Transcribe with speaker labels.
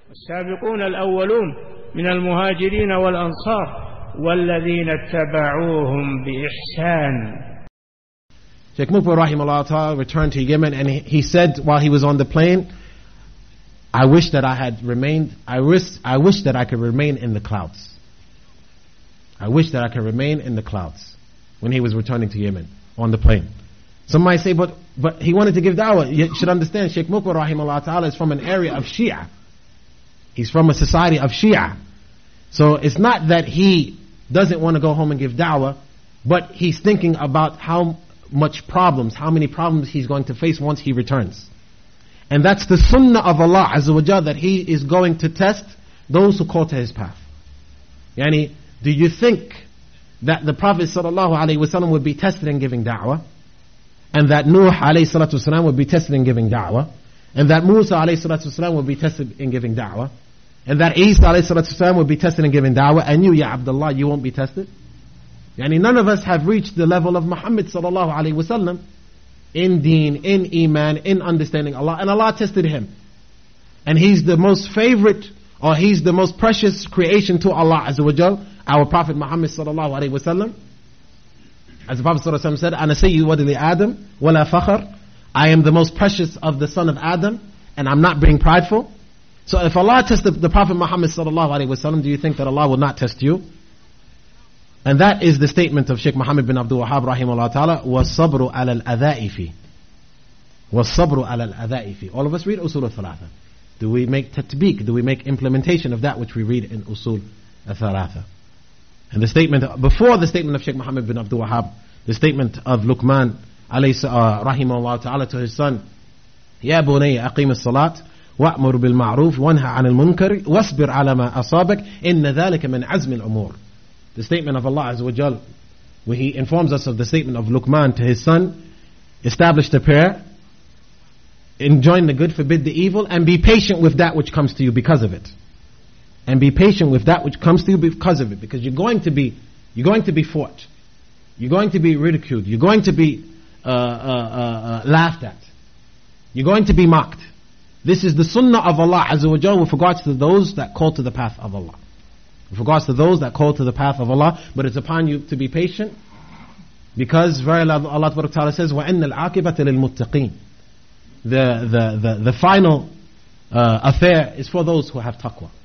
Speaker 1: السابقون الأولون من المهاجرين والأنصار والذين اتبعوهم بإحسان.
Speaker 2: Sheikh Mukbil rahimahullah ta'ala returned to Yemen, and he said while he was on the plane, I wish that I wish that I could remain in the clouds. I wish that I could remain in the clouds when he was returning to Yemen on the plane. Some might say, but he wanted to give da'wah. You should understand, Sheikh Mukbil rahimahullah ta'ala is from an area of Shia. He's from a society of Shia. So it's not that he doesn't want to go home and give da'wah, but he's thinking about how many problems he's going to face once he returns. And that's the sunnah of Allah Azza wa Jalla, that He is going to test those who call to His path. Yani, do you think that the Prophet sallallahu alaihi wasallam would be tested in giving da'wah, and that Nuh alayhi salatu wasalam would be tested in giving da'wah, and that Musa alayhi salatu wasalam would be tested in giving da'wah, and that Isa alayhi salatu wasalam would be tested in giving da'wah, and you, Ya Abdullah, you won't be tested? Yani, none of us have reached the level of Muhammad sallallahu alaihi wasallam in deen, in iman, in understanding Allah, and Allah tested him. And he's the most favorite, or he's the most precious creation to Allah Azza wa Jal, our Prophet Muhammad sallallahu alaihi wasallam. As the Prophet sallallahu alaihi wasallam said, "Ana sayyidu waladi Adam, wala fakhr." I am the most precious of the son of Adam, and I'm not being prideful. So if Allah tested the Prophet Muhammad sallallahu alaihi wasallam, do you think that Allah will not test you? And that is the statement of Sheikh Muhammad bin Abdul Wahhab rahimahullah ta'ala, وَالصَّبْرُ عَلَى الْأَذَائِفِ. وَالصَّبْرُ عَلى الْأَذَائِفِ. All of us read Usul al-Thalatha. Do we make tatbiq? Do we make implementation of that which we read in Usul al-Thalatha? And the statement, before the statement of Sheikh Muhammad bin Abdul Wahhab, the statement of Luqman rahimahullah ta'ala to his son, يَا بُنَيَّ أَقِيمِ الصَّلَاةِ وَأْمُرْ بِالْمَعْرُوفِ وَانْهَ عَنِ الْمُنْكَرِ وَاصْبِرْ عَلَى مَا أَصَابَكَ إِنَّ ذَلِكَ مِنْ عَزْمِ الْأُمُورِ. The statement of Allah Azza wa Jal, where He informs us of the statement of Luqman to his son, establish the prayer, enjoin the good, forbid the evil, and be patient with that which comes to you because of it. And be patient with that which comes to you because of it, because you're going to be fought, you're going to be ridiculed, you're going to be laughed at, you're going to be mocked. This is the sunnah of Allah Azza wa Jal with regards to those that call to the path of Allah. With regards to those that call to the path of Allah, but it's upon you to be patient, because verily Allah Ta'ala says, وَإِنَّ الْعَاقِبَةَ لِلْمُتَّقِينَ. The final affair is for those who have taqwa.